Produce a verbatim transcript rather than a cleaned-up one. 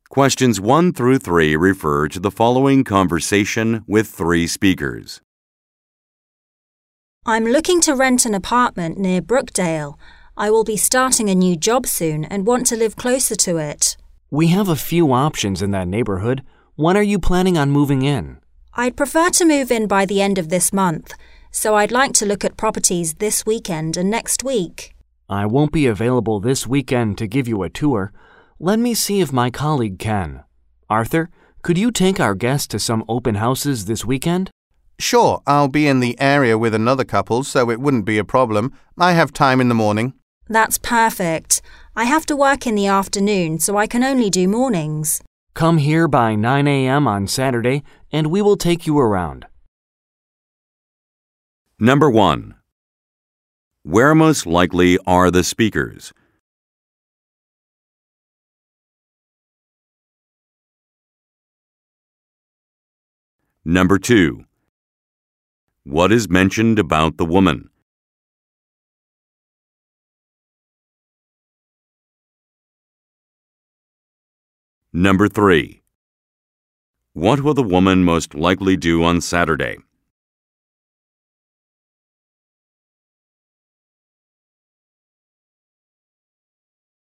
Questions one through three refer to the following conversation with three speakers. I'm looking to rent an apartment near Brookdale. I will be starting a new job soon and want to live closer to it. We have a few options in that neighborhood. When are you planning on moving in? I'd prefer to move in by the end of this month, so I'd like to look at properties this weekend and next week. I won't be available this weekend to give you a tour. Let me see if my colleague can. Arthur, could you take our guests to some open houses this weekend? Sure, I'll be in the area with another couple, so it wouldn't be a problem. I have time in the morning. That's perfect. I have to work in the afternoon, so I can only do mornings. Come here by nine a.m. on Saturday, and we will take you around. Number one. Where most likely are the speakers? Number two. What is mentioned about the woman? Number three. What will the woman most likely do on Saturday?